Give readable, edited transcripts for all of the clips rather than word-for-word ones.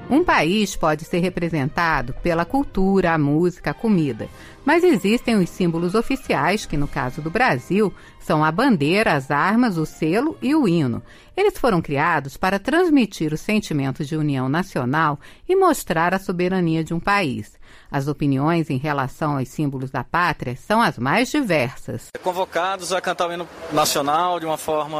Um país pode ser representado pela cultura, a música, a comida, mas existem os símbolos oficiais, que no caso do Brasil, são a bandeira, as armas, o selo e o hino. Eles foram criados para transmitir o sentimento de união nacional e mostrar a soberania de um país. As opiniões em relação aos símbolos da pátria são as mais diversas. Convocados a cantar o hino nacional de uma forma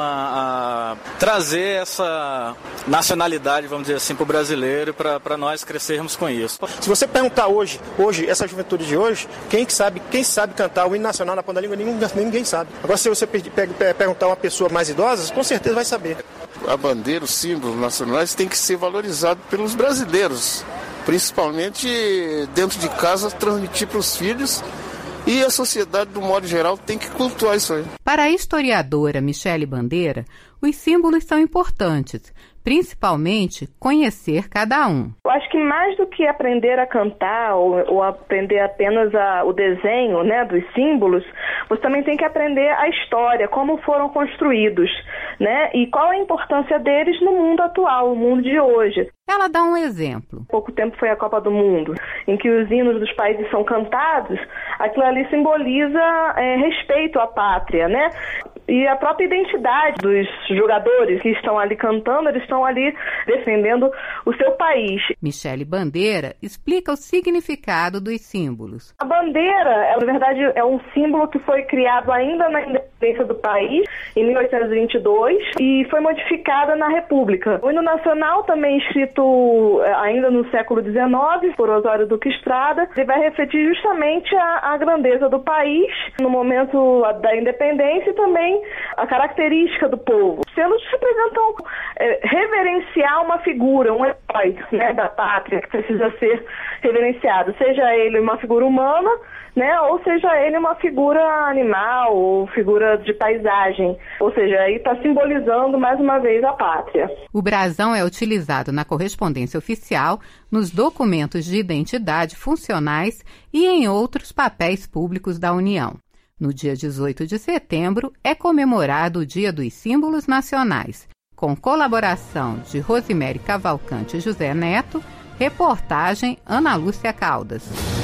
a trazer essa nacionalidade, vamos dizer assim, para o brasileiro, para nós crescermos com isso. Se você perguntar hoje, essa juventude de hoje, quem sabe cantar o hino nacional na ponta da língua, ninguém sabe. Agora, se você perguntar a uma pessoa mais idosa, com certeza vai saber. A bandeira, os símbolos nacionais têm que ser valorizados pelos brasileiros, principalmente dentro de casa, transmitir para os filhos, e a sociedade, do modo geral, tem que cultuar isso aí. Para a historiadora Michele Bandeira, os símbolos são importantes, principalmente conhecer cada um. Eu acho que mais do que aprender a cantar ou aprender apenas o desenho, né, dos símbolos, você também tem que aprender a história, como foram construídos, né, e qual a importância deles no mundo atual, o mundo de hoje. Ela dá um exemplo. Há pouco tempo foi a Copa do Mundo, em que os hinos dos países são cantados, aquilo ali simboliza respeito à pátria, né? E a própria identidade dos jogadores que estão ali cantando, eles estão ali defendendo o seu país. Michele Bandeira explica o significado dos símbolos. A bandeira, na verdade, é um símbolo que foi criado ainda na independência do país, em 1822, e foi modificada na República. O hino nacional, também escrito ainda no século XIX, por Osório Duque Estrada, ele vai refletir justamente a grandeza do país no momento da independência e também a característica do povo. Os selos representam reverenciar uma figura, um herói, né, da pátria, que precisa ser reverenciado, seja ele uma figura humana, né, ou seja ele uma figura animal ou figura de paisagem. Ou seja, aí está simbolizando mais uma vez a pátria. O brasão é utilizado na correspondência oficial, nos documentos de identidade funcionais e em outros papéis públicos da União. No dia 18 de setembro é comemorado o Dia dos Símbolos Nacionais, com colaboração de Rosemary Cavalcante e José Neto, reportagem Ana Lúcia Caldas.